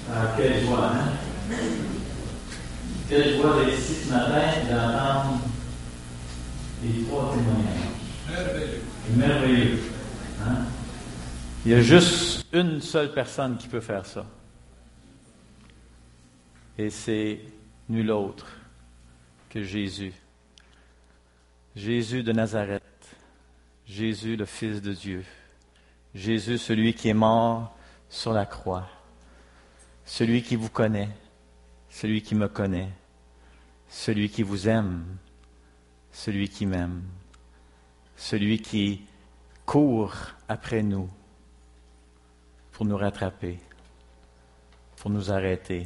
Ah, quelle joie, hein? Quelle joie d'être ici ce matin et d'entendre les trois témoignages. Merveilleux. Merveilleux. Hein? Il y a juste une seule personne qui peut faire ça. Et c'est nul autre que Jésus. Jésus de Nazareth. Jésus, le Fils de Dieu. Jésus, celui qui est mort sur la croix. Celui qui vous connaît. Celui qui me connaît. Celui qui vous aime. Celui qui m'aime. Celui qui court après nous pour nous rattraper, pour nous arrêter,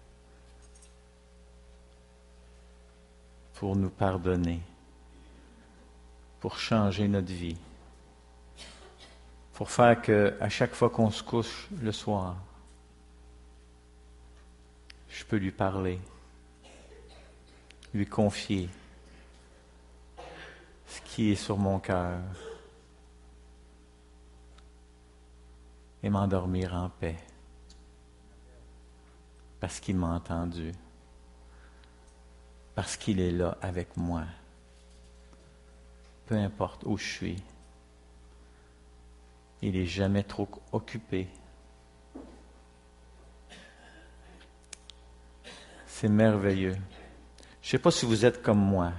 pour nous pardonner, pour changer notre vie, pour faire qu'à chaque fois qu'on se couche le soir, je peux lui parler, lui confier ce qui est sur mon cœur et m'endormir en paix parce qu'il m'a entendu, parce qu'il est là avec moi, peu importe où je suis. Il n'est jamais trop occupé. C'est merveilleux. Je ne sais pas si vous êtes comme moi,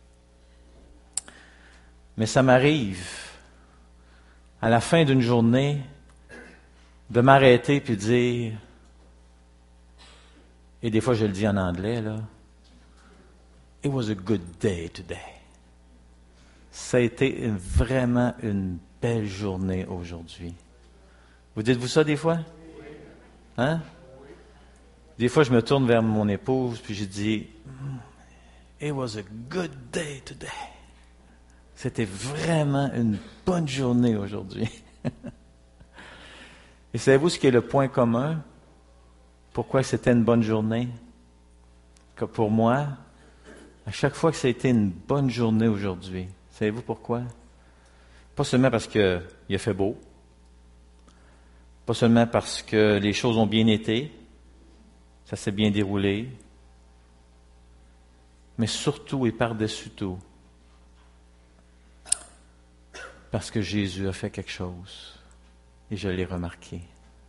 mais ça m'arrive, à la fin d'une journée, de m'arrêter puis de dire, et des fois je le dis en anglais, là, It was a good day today. Ça a été vraiment une belle journée aujourd'hui. Vous dites-vous ça des fois? Hein? Des fois, je me tourne vers mon épouse puis je dis, It was a good day today. C'était vraiment une bonne journée aujourd'hui. Et savez-vous ce qui est le point commun? Pourquoi c'était une bonne journée? Que pour moi, à chaque fois que ça a été une bonne journée aujourd'hui, savez-vous pourquoi? Pas seulement parce qu'il a fait beau, pas seulement parce que les choses ont bien été, ça s'est bien déroulé, mais surtout et par-dessus tout, parce que Jésus a fait quelque chose. Et je l'ai remarqué.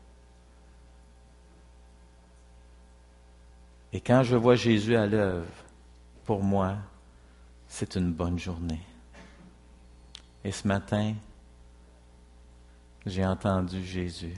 Et quand je vois Jésus à l'œuvre, pour moi, c'est une bonne journée. Et ce matin, j'ai entendu Jésus.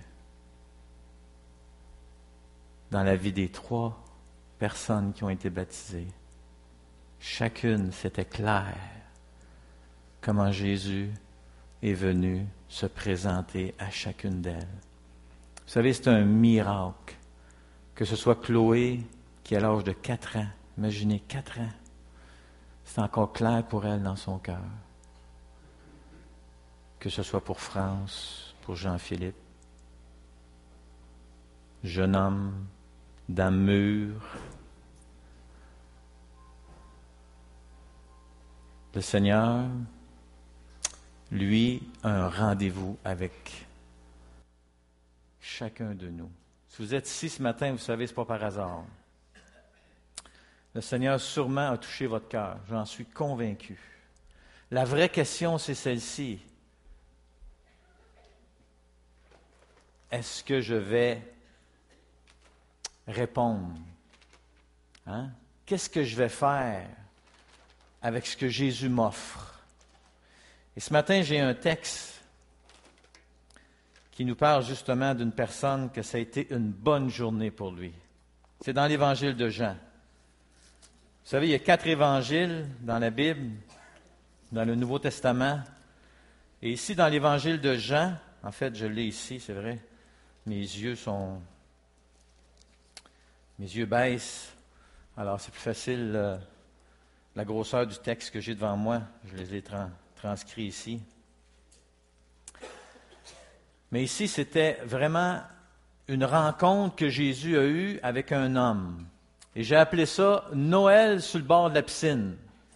Dans la vie des 3 personnes qui ont été baptisées, chacune, c'était clair comment Jésus est venu se présenter à chacune d'elles. Vous savez, c'est un miracle que ce soit Chloé qui a l'âge de 4 ans. Imaginez, 4 ans. C'est encore clair pour elle dans son cœur. Que ce soit pour France, pour Jean-Philippe, jeune homme, dame mûre. Le Seigneur, lui, a un rendez-vous avec chacun de nous. Si vous êtes ici ce matin, vous savez, ce n'est pas par hasard. Le Seigneur sûrement a touché votre cœur, j'en suis convaincu. La vraie question, c'est celle-ci. Est-ce que je vais répondre? Hein? Qu'est-ce que je vais faire avec ce que Jésus m'offre? Et ce matin, j'ai un texte qui nous parle justement d'une personne que ça a été une bonne journée pour lui. C'est dans l'Évangile de Jean. Vous savez, il y a 4 évangiles dans la Bible, dans le Nouveau Testament. Et ici, dans l'Évangile de Jean, en fait, je l'ai ici, c'est vrai, mes yeux baissent, alors c'est plus facile, la grosseur du texte que j'ai devant moi, je les ai transcrits ici. Mais ici, c'était vraiment une rencontre que Jésus a eue avec un homme. Et j'ai appelé ça Noël sur le bord de la piscine.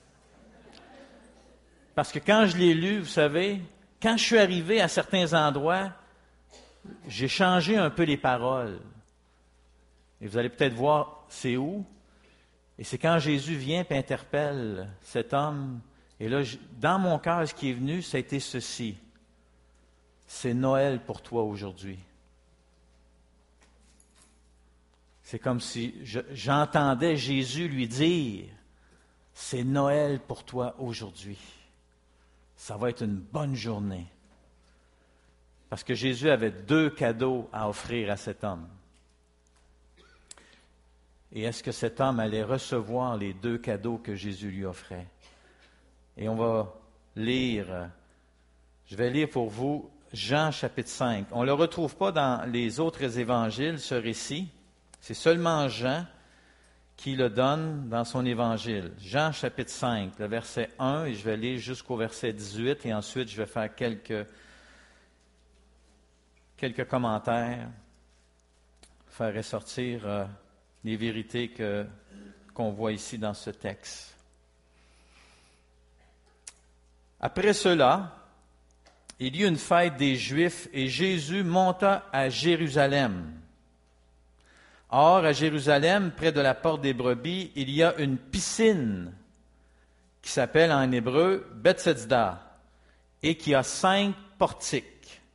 Parce que quand je l'ai lu, vous savez, quand je suis arrivé à certains endroits, j'ai changé un peu les paroles. Et vous allez peut-être voir, c'est où? Et c'est quand Jésus vient et interpelle cet homme. Et là, dans mon cœur, ce qui est venu, ça a été ceci. C'est Noël pour toi aujourd'hui. C'est comme si j'entendais Jésus lui dire, c'est Noël pour toi aujourd'hui. Ça va être une bonne journée. Parce que Jésus avait 2 cadeaux à offrir à cet homme. Et est-ce que cet homme allait recevoir les 2 cadeaux que Jésus lui offrait? Et on va lire, je vais lire pour vous Jean chapitre 5. On ne le retrouve pas dans les autres évangiles, ce récit. C'est seulement Jean qui le donne dans son évangile. Jean chapitre 5, le verset 1, et je vais lire jusqu'au verset 18, et ensuite je vais faire quelques commentaires, faire ressortir les vérités qu'on voit ici dans ce texte. Après cela, il y eut une fête des Juifs et Jésus monta à Jérusalem. Or, à Jérusalem, près de la porte des brebis, il y a une piscine qui s'appelle en hébreu Bethesda et qui a 5 portiques.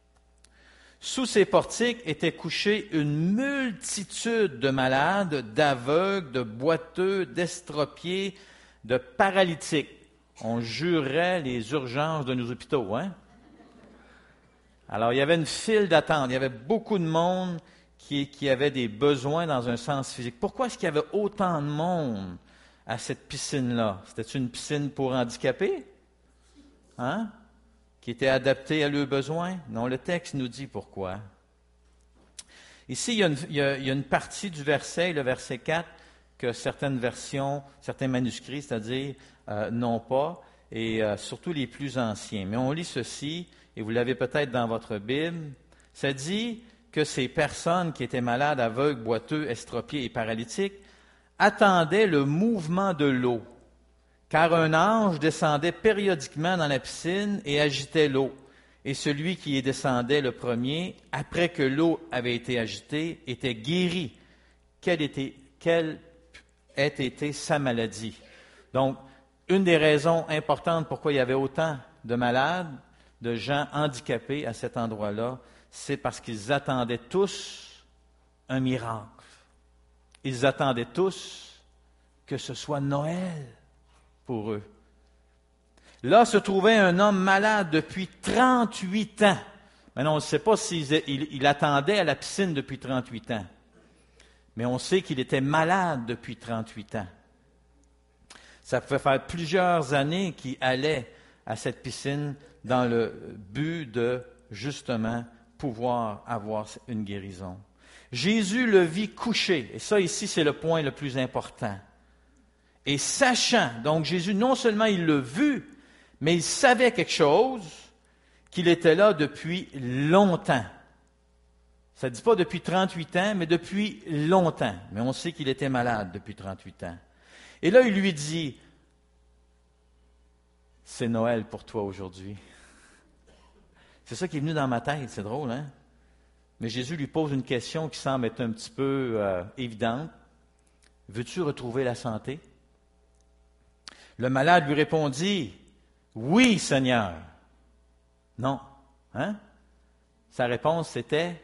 Sous ces portiques étaient couchés une multitude de malades, d'aveugles, de boiteux, d'estropiés, de paralytiques. On jurait les urgences de nos hôpitaux, hein? Alors, il y avait une file d'attente. Il y avait beaucoup de monde qui avait des besoins dans un sens physique. Pourquoi est-ce qu'il y avait autant de monde à cette piscine-là? C'était une piscine pour handicapés? Hein? Qui était adaptée à leurs besoins? Non, le texte nous dit pourquoi. Ici, il y a une partie du verset, le verset 4, que certaines versions, certains manuscrits, c'est-à-dire, n'ont pas, et surtout les plus anciens. Mais on lit ceci, et vous l'avez peut-être dans votre Bible, ça dit que ces personnes qui étaient malades, aveugles, boiteux, estropiés et paralytiques attendaient le mouvement de l'eau, car un ange descendait périodiquement dans la piscine et agitait l'eau. Et celui qui y descendait le premier, après que l'eau avait été agitée, était guéri. Quelle ait été sa maladie? Donc, une des raisons importantes pourquoi il y avait autant de malades, de gens handicapés à cet endroit-là, c'est parce qu'ils attendaient tous un miracle. Ils attendaient tous que ce soit Noël pour eux. Là se trouvait un homme malade depuis 38 ans. Maintenant, on ne sait pas s'il attendait à la piscine depuis 38 ans. Mais on sait qu'il était malade depuis 38 ans. Ça pouvait faire plusieurs années qu'il allait à cette piscine dans le but de, justement, pouvoir avoir une guérison. Jésus le vit couché, et ça ici c'est le point le plus important. Et sachant, donc Jésus non seulement il l'a vu, mais il savait quelque chose, qu'il était là depuis longtemps. Ça ne dit pas depuis 38 ans, mais depuis longtemps. Mais on sait qu'il était malade depuis 38 ans. Et là il lui dit, c'est Noël pour toi aujourd'hui. C'est ça qui est venu dans ma tête, c'est drôle, hein? Mais Jésus lui pose une question qui semble être un petit peu évidente. Veux-tu retrouver la santé? Le malade lui répondit, oui, Seigneur. Non. Hein? Sa réponse, c'était,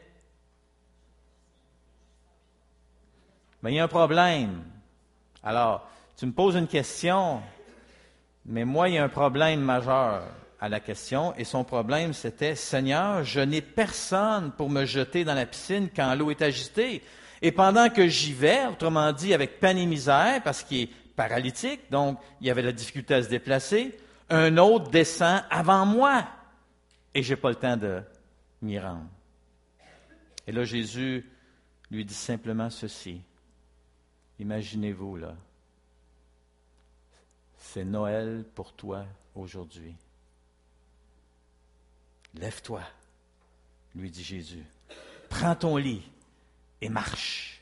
mais il y a un problème. Alors, tu me poses une question, mais moi, il y a un problème majeur à la question, et son problème, c'était, Seigneur, je n'ai personne pour me jeter dans la piscine quand l'eau est agitée. Et pendant que j'y vais, autrement dit, avec peine et misère, parce qu'il est paralytique, donc il avait la difficulté à se déplacer, un autre descend avant moi, et je n'ai pas le temps de m'y rendre. Et là, Jésus lui dit simplement ceci. Imaginez-vous, là, c'est Noël pour toi aujourd'hui. Lève-toi, lui dit Jésus. Prends ton lit et marche.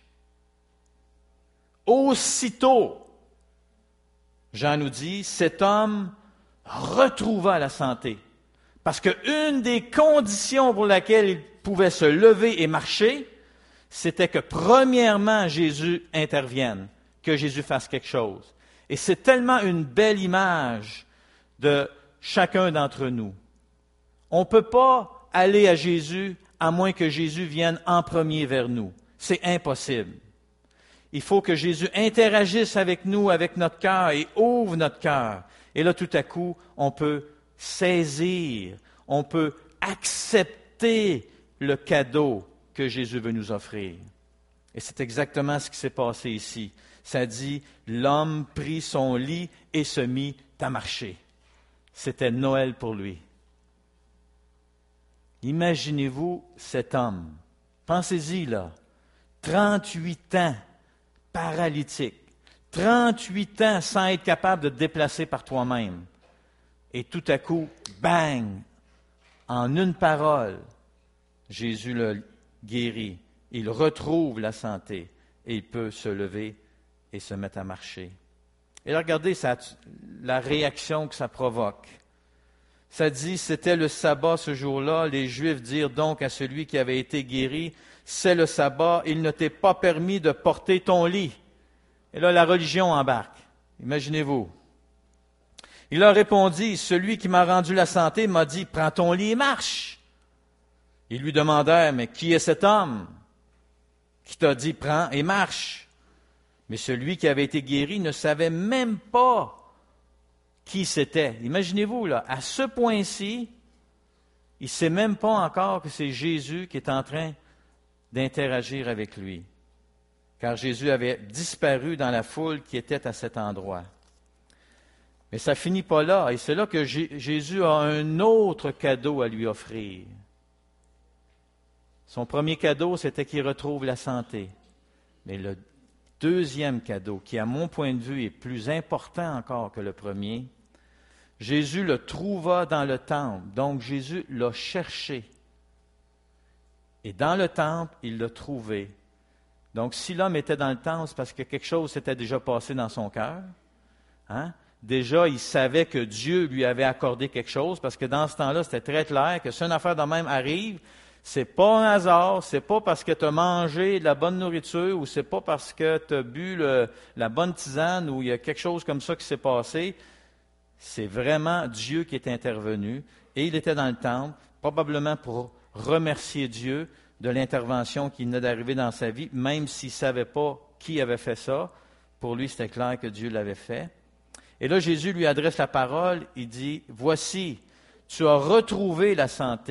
Aussitôt, Jean nous dit, cet homme retrouva la santé. Parce qu'une des conditions pour laquelle il pouvait se lever et marcher, c'était que premièrement Jésus intervienne, que Jésus fasse quelque chose. Et c'est tellement une belle image de chacun d'entre nous. On ne peut pas aller à Jésus à moins que Jésus vienne en premier vers nous. C'est impossible. Il faut que Jésus interagisse avec nous, avec notre cœur, et ouvre notre cœur. Et là, tout à coup, on peut saisir, on peut accepter le cadeau que Jésus veut nous offrir. Et c'est exactement ce qui s'est passé ici. Ça dit, l'homme prit son lit et se mit à marcher. C'était Noël pour lui. Imaginez-vous cet homme. Pensez-y là. 38 ans, paralytique. 38 ans sans être capable de te déplacer par toi-même. Et tout à coup, bang! En une parole, Jésus le guérit. Il retrouve la santé et il peut se lever et se mettre à marcher. Et là, regardez la réaction que ça provoque. Ça dit, c'était le sabbat ce jour-là. Les Juifs dirent donc à celui qui avait été guéri, c'est le sabbat, il ne t'est pas permis de porter ton lit. Et là, la religion embarque. Imaginez-vous. Il leur répondit, celui qui m'a rendu la santé m'a dit, prends ton lit et marche. Ils lui demandèrent, mais qui est cet homme qui t'a dit, prends et marche? Mais celui qui avait été guéri ne savait même pas qui c'était. Imaginez-vous, là, à ce point-ci, il ne sait même pas encore que c'est Jésus qui est en train d'interagir avec lui. Car Jésus avait disparu dans la foule qui était à cet endroit. Mais ça ne finit pas là, et c'est là que Jésus a un autre cadeau à lui offrir. Son premier cadeau, c'était qu'il retrouve la santé. Mais le deuxième cadeau, qui à mon point de vue est plus important encore que le premier, Jésus le trouva dans le temple. Donc Jésus l'a cherché. Et dans le temple, il l'a trouvé. Donc si l'homme était dans le temple, c'est parce que quelque chose s'était déjà passé dans son cœur. Déjà, il savait que Dieu lui avait accordé quelque chose, parce que dans ce temps-là, c'était très clair que si une affaire de même arrive, c'est pas un hasard, c'est pas parce que tu as mangé de la bonne nourriture, ou c'est pas parce que tu as bu la bonne tisane, ou il y a quelque chose comme ça qui s'est passé. C'est vraiment Dieu qui est intervenu, et il était dans le temple, probablement pour remercier Dieu de l'intervention qui venait d'arriver dans sa vie, même s'il ne savait pas qui avait fait ça. Pour lui, c'était clair que Dieu l'avait fait. Et là, Jésus lui adresse la parole, il dit, « Voici, tu as retrouvé la santé. »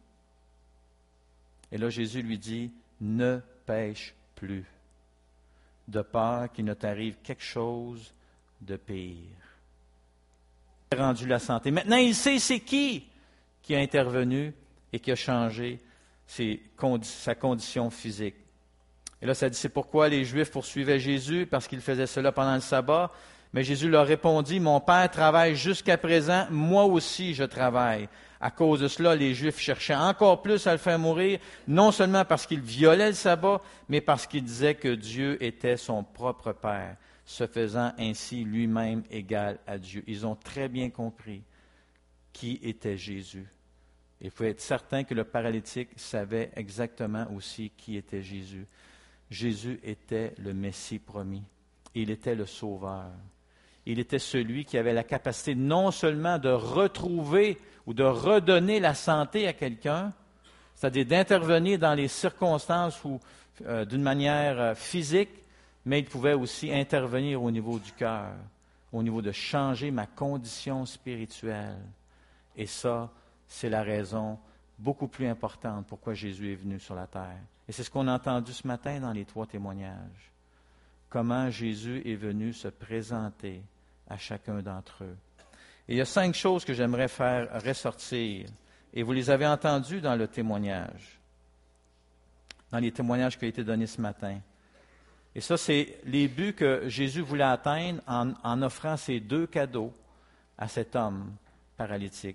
Et là, Jésus lui dit, « Ne pêche plus, de peur qu'il ne t'arrive quelque chose de pire. » Il a rendu la santé. Maintenant, il sait c'est qui a intervenu et qui a changé sa condition physique. Et là, ça dit, c'est pourquoi les Juifs poursuivaient Jésus, parce qu'il faisait cela pendant le sabbat. Mais Jésus leur répondit, « Mon Père travaille jusqu'à présent, moi aussi je travaille. » À cause de cela, les Juifs cherchaient encore plus à le faire mourir, non seulement parce qu'il violait le sabbat, mais parce qu'il disait que Dieu était son propre Père, se faisant ainsi lui-même égal à Dieu. Ils ont très bien compris qui était Jésus. Il faut être certain que le paralytique savait exactement aussi qui était Jésus. Jésus était le Messie promis. Il était le Sauveur. Il était celui qui avait la capacité non seulement de retrouver ou de redonner la santé à quelqu'un, c'est-à-dire d'intervenir dans les circonstances ou d'une manière physique, mais il pouvait aussi intervenir au niveau du cœur, au niveau de changer ma condition spirituelle. Et ça, c'est la raison beaucoup plus importante pourquoi Jésus est venu sur la terre. Et c'est ce qu'on a entendu ce matin dans les 3 témoignages. Comment Jésus est venu se présenter à chacun d'entre eux. Et il y a 5 choses que j'aimerais faire ressortir. Et vous les avez entendues dans le témoignage, dans les témoignages qui ont été donnés ce matin. Et ça, c'est les buts que Jésus voulait atteindre en offrant ces 2 cadeaux à cet homme paralytique.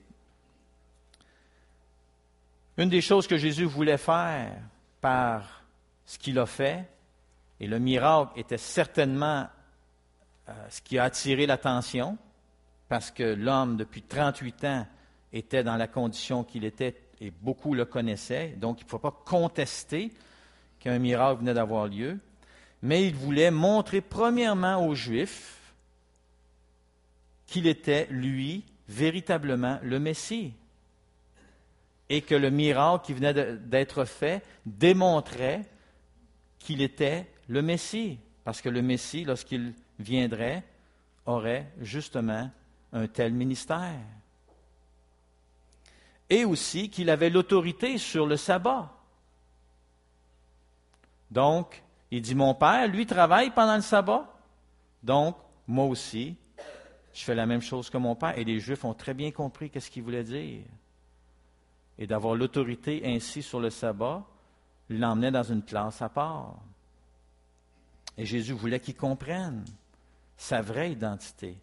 Une des choses que Jésus voulait faire par ce qu'il a fait, et le miracle était certainement ce qui a attiré l'attention, parce que l'homme, depuis 38 ans, était dans la condition qu'il était, et beaucoup le connaissaient, donc il ne faut pas contester qu'un miracle venait d'avoir lieu, mais il voulait montrer premièrement aux Juifs qu'il était, lui, véritablement le Messie. Et que le miracle qui venait d'être fait démontrait qu'il était le Messie. Parce que le Messie, lorsqu'il viendrait, aurait justement un tel ministère. Et aussi qu'il avait l'autorité sur le sabbat. Donc, il dit, mon Père, lui, travaille pendant le sabbat. Donc, moi aussi, je fais la même chose que mon Père. Et les Juifs ont très bien compris qu'est-ce qu'il voulait dire. Et d'avoir l'autorité ainsi sur le sabbat, l'emmenait dans une classe à part. Et Jésus voulait qu'ils comprennent sa vraie identité.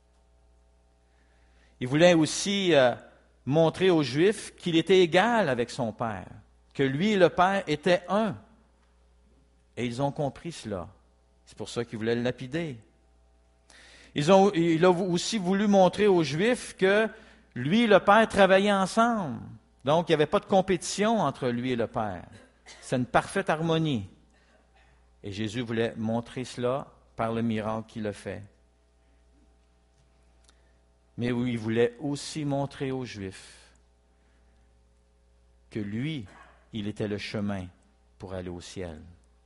Il voulait aussi montrer aux Juifs qu'il était égal avec son Père, que lui et le Père étaient un. Et ils ont compris cela. C'est pour ça qu'ils voulaient le lapider. Il a aussi voulu montrer aux Juifs que lui et le Père travaillaient ensemble. Donc, il n'y avait pas de compétition entre lui et le Père. C'est une parfaite harmonie. Et Jésus voulait montrer cela par le miracle qu'il a fait. Mais il voulait aussi montrer aux Juifs que lui, il était le chemin pour aller au ciel.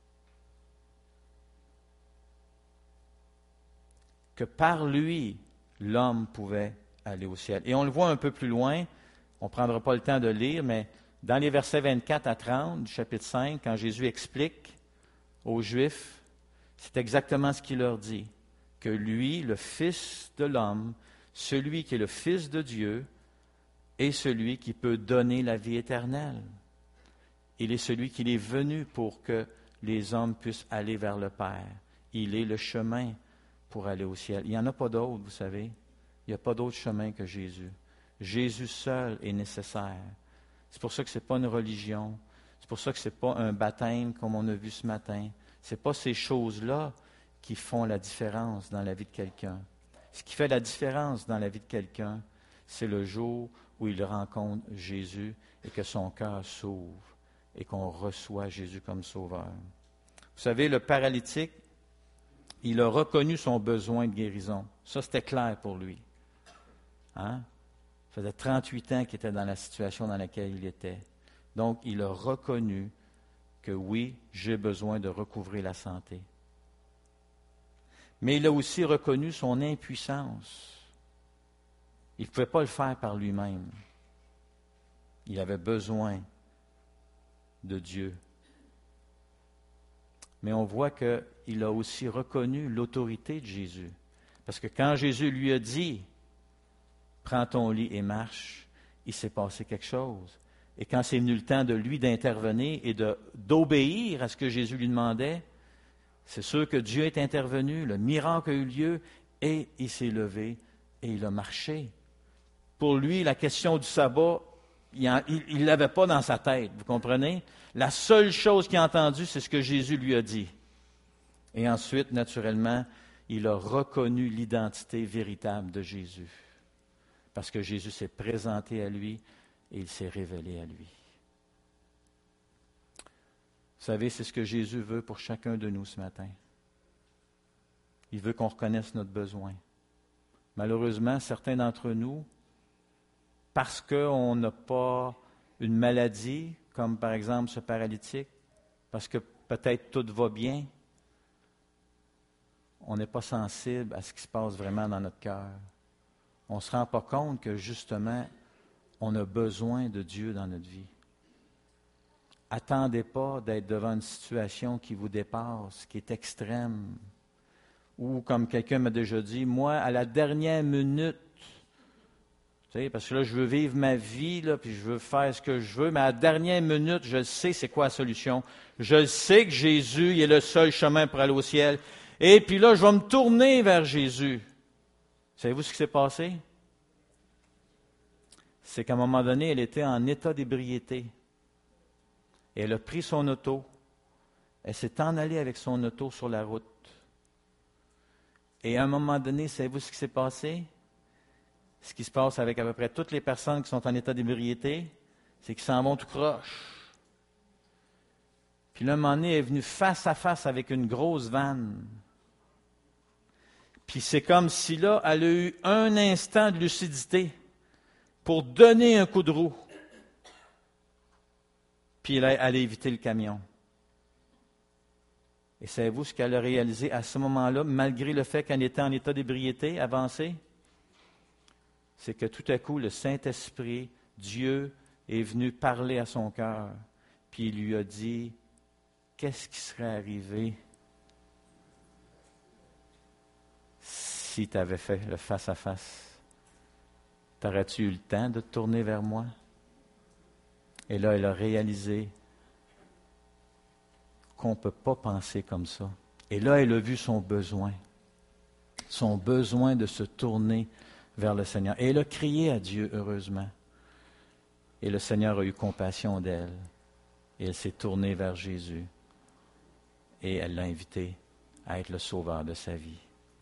Que par lui, l'homme pouvait aller au ciel. Et on le voit un peu plus loin, on ne prendra pas le temps de lire, mais dans les versets 24 à 30 du chapitre 5, quand Jésus explique aux Juifs, c'est exactement ce qu'il leur dit, que lui, le Fils de l'homme, celui qui est le Fils de Dieu, est celui qui peut donner la vie éternelle. Il est celui qui est venu pour que les hommes puissent aller vers le Père. Il est le chemin pour aller au ciel. Il n'y en a pas d'autre, vous savez. Il n'y a pas d'autre chemin que Jésus. Jésus seul est nécessaire. C'est pour ça que ce n'est pas une religion. C'est pour ça que ce n'est pas un baptême comme on a vu ce matin. Ce n'est pas ces choses-là qui font la différence dans la vie de quelqu'un. Ce qui fait la différence dans la vie de quelqu'un, c'est le jour où il rencontre Jésus et que son cœur s'ouvre et qu'on reçoit Jésus comme sauveur. Vous savez, le paralytique, il a reconnu son besoin de guérison. Ça, c'était clair pour lui. Hein? Ça faisait 38 ans qu'il était dans la situation dans laquelle il était. Donc, il a reconnu que oui, j'ai besoin de recouvrer la santé. Mais il a aussi reconnu son impuissance. Il ne pouvait pas le faire par lui-même. Il avait besoin de Dieu. Mais on voit qu'il a aussi reconnu l'autorité de Jésus. Parce que quand Jésus lui a dit, « Prends ton lit et marche », il s'est passé quelque chose. Et quand c'est venu le temps de lui d'intervenir et d'obéir à ce que Jésus lui demandait, c'est sûr que Dieu est intervenu, le miracle a eu lieu, et il s'est levé et il a marché. Pour lui, la question du sabbat, il ne l'avait pas dans sa tête, vous comprenez? La seule chose qu'il a entendue, c'est ce que Jésus lui a dit. Et ensuite, naturellement, il a reconnu l'identité véritable de Jésus. Parce que Jésus s'est présenté à lui et il s'est révélé à lui. Vous savez, c'est ce que Jésus veut pour chacun de nous ce matin. Il veut qu'on reconnaisse notre besoin. Malheureusement, certains d'entre nous, parce qu'on n'a pas une maladie, comme par exemple ce paralytique, parce que peut-être tout va bien, on n'est pas sensible à ce qui se passe vraiment dans notre cœur. On ne se rend pas compte que justement, on a besoin de Dieu dans notre vie. Attendez pas d'être devant une situation qui vous dépasse, qui est extrême. Ou comme quelqu'un m'a déjà dit, moi, à la dernière minute, tu sais, parce que là, je veux vivre ma vie, là, puis je veux faire ce que je veux, mais à la dernière minute, je sais c'est quoi la solution. Je sais que Jésus il est le seul chemin pour aller au ciel. Et puis là, je vais me tourner vers Jésus. Savez-vous ce qui s'est passé? C'est qu'à un moment donné, elle était en état d'ébriété. Et elle a pris son auto. Elle s'est en allée avec son auto sur la route. Et à un moment donné, savez-vous ce qui s'est passé? Ce qui se passe avec à peu près toutes les personnes qui sont en état d'ébriété, c'est qu'ils s'en vont tout croche. Puis là, un moment donné, elle est venue face à face avec une grosse vanne. Puis c'est comme si là, elle a eu un instant de lucidité pour donner un coup de roue. Puis elle a évité le camion. Et savez-vous ce qu'elle a réalisé à ce moment-là, malgré le fait qu'elle était en état d'ébriété avancé? C'est que tout à coup, le Saint-Esprit, Dieu, est venu parler à son cœur. Puis il lui a dit, qu'est-ce qui serait arrivé si tu avais fait le face-à-face? T'aurais-tu eu le temps de te tourner vers moi? Et là, elle a réalisé qu'on ne peut pas penser comme ça. Et là, elle a vu son besoin de se tourner vers le Seigneur. Et elle a crié à Dieu, heureusement. Et le Seigneur a eu compassion d'elle. Et elle s'est tournée vers Jésus. Et elle l'a invité à être le sauveur de sa vie.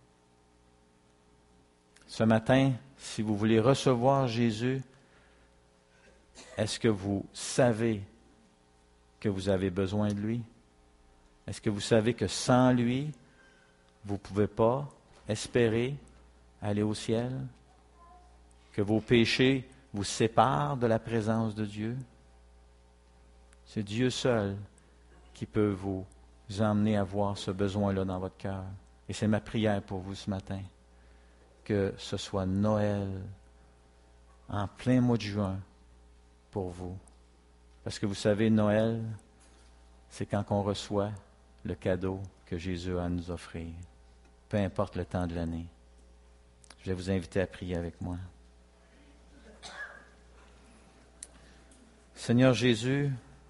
Ce matin, si vous voulez recevoir Jésus, est-ce que vous savez que vous avez besoin de lui? Est-ce que vous savez que sans lui, vous ne pouvez pas espérer aller au ciel? Que vos péchés vous séparent de la présence de Dieu? C'est Dieu seul qui peut vous emmener à voir ce besoin-là dans votre cœur. Et c'est ma prière pour vous ce matin, que ce soit Noël en plein mois de juin pour vous. Parce que vous savez, Noël, c'est quand on reçoit le cadeau que Jésus a à nous offrir, peu importe le temps de l'année. Je vais vous inviter à prier avec moi. Seigneur Jésus,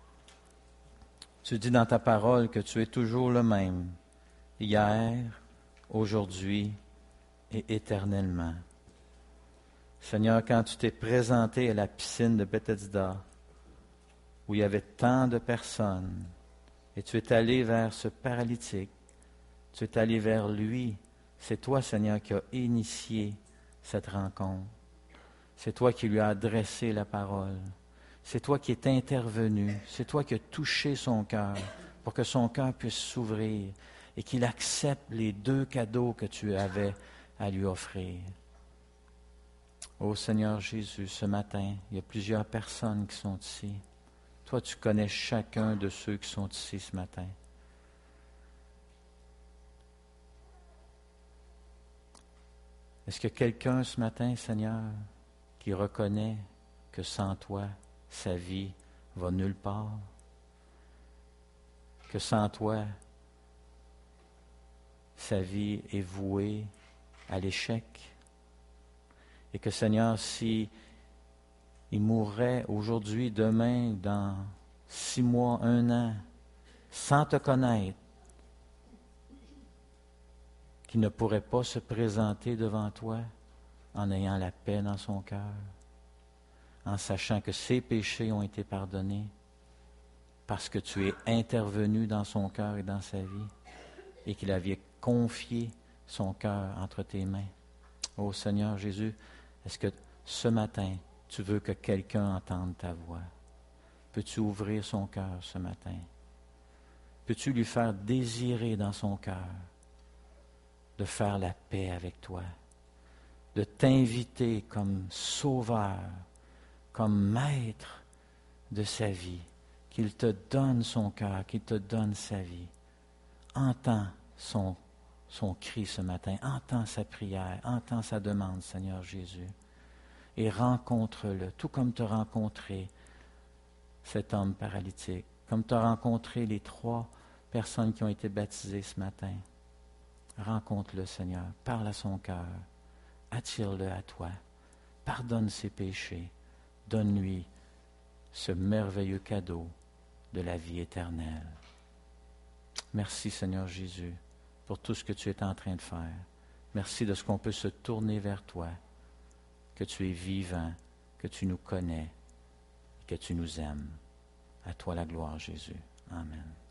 tu dis dans ta parole que tu es toujours le même, hier, aujourd'hui et éternellement. Seigneur, quand tu t'es présenté à la piscine de Bethesda, où il y avait tant de personnes, et tu es allé vers ce paralytique, tu es allé vers lui. C'est toi, Seigneur, qui as initié cette rencontre. C'est toi qui lui as adressé la parole. C'est toi qui es intervenu. C'est toi qui as touché son cœur pour que son cœur puisse s'ouvrir et qu'il accepte les 2 cadeaux que tu avais à lui offrir. Ô Seigneur Jésus, ce matin, il y a plusieurs personnes qui sont ici. Toi, tu connais chacun de ceux qui sont ici ce matin. Est-ce qu'il y a quelqu'un ce matin, Seigneur, qui reconnaît que sans toi, sa vie va nulle part? Que sans toi, sa vie est vouée à l'échec? Et que, Seigneur, si il mourrait aujourd'hui, demain, dans 6 mois, 1 an, sans te connaître, qu'il ne pourrait pas se présenter devant toi en ayant la paix dans son cœur, en sachant que ses péchés ont été pardonnés, parce que tu es intervenu dans son cœur et dans sa vie, et qu'il avait confié son cœur entre tes mains. Ô Seigneur Jésus, est-ce que ce matin, tu veux que quelqu'un entende ta voix? Peux-tu ouvrir son cœur ce matin? Peux-tu lui faire désirer dans son cœur de faire la paix avec toi, de t'inviter comme sauveur, comme maître de sa vie, qu'il te donne son cœur, qu'il te donne sa vie? Entends son cri ce matin, entends sa prière, entends sa demande, Seigneur Jésus, et rencontre-le, tout comme tu as rencontré cet homme paralytique, comme tu as rencontré les 3 personnes qui ont été baptisées ce matin. Rencontre-le, Seigneur, parle à son cœur, attire-le à toi, pardonne ses péchés, donne-lui ce merveilleux cadeau de la vie éternelle. Merci, Seigneur Jésus, pour tout ce que tu es en train de faire. Merci de ce qu'on peut se tourner vers toi, que tu es vivant, que tu nous connais, que tu nous aimes. À toi la gloire, Jésus. Amen.